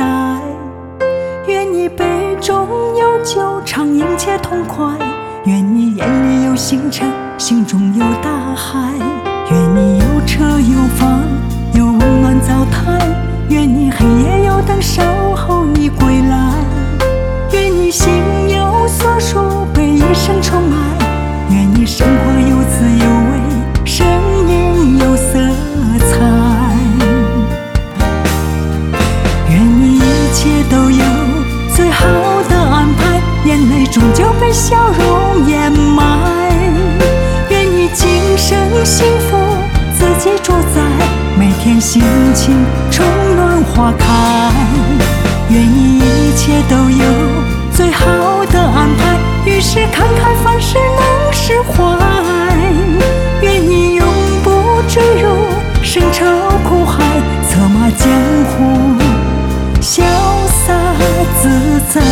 待。愿你杯中有酒，畅饮且痛快。愿你眼里有星辰，心中有大海。愿你有车有房，有温暖灶台。愿你黑夜有灯，守候你归来。愿你心有所属，被一生宠爱。愿你生活有滋有味，生命有色彩。愿你一切都有最好的安排，眼泪终究被笑容掩埋。愿你今生幸福自己主宰，每天心情春暖花开。愿你一切都有最好的安排，于是看开凡事能释怀。愿你永不坠入深愁苦海，策马江湖潇洒自在。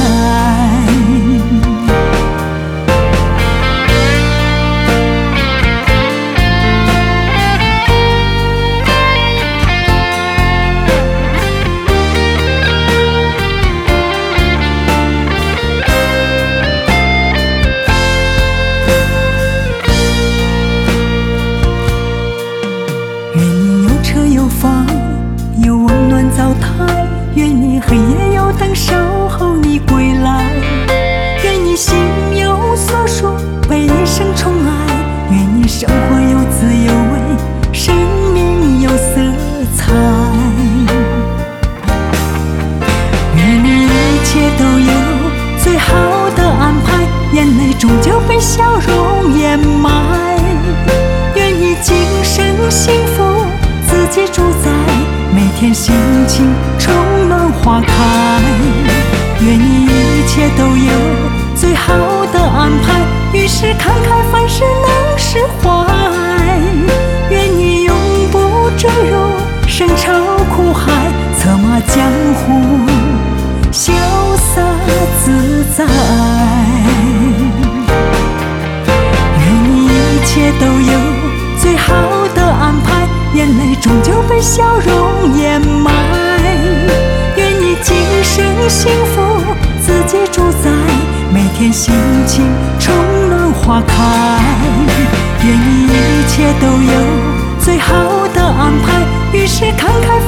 有温暖灶台，愿你黑夜有灯，守候你归来。愿你心有所属，被一生宠爱。愿你生活有滋有味，生命有色彩。愿你一切都有最好的安排，眼泪终究被笑容掩埋。愿你今生幸福自己主宰，每天心情春暖花开。愿你一切都有最好的安排，于是看开凡事能释怀。愿你永不坠入深愁苦海，策马江湖潇洒自在。愿你一切都有最好的安排，眼泪终究被笑容掩埋。愿你今生幸福自己主宰，每天心情春暖花开。愿你一切都有最好的安排，于是看开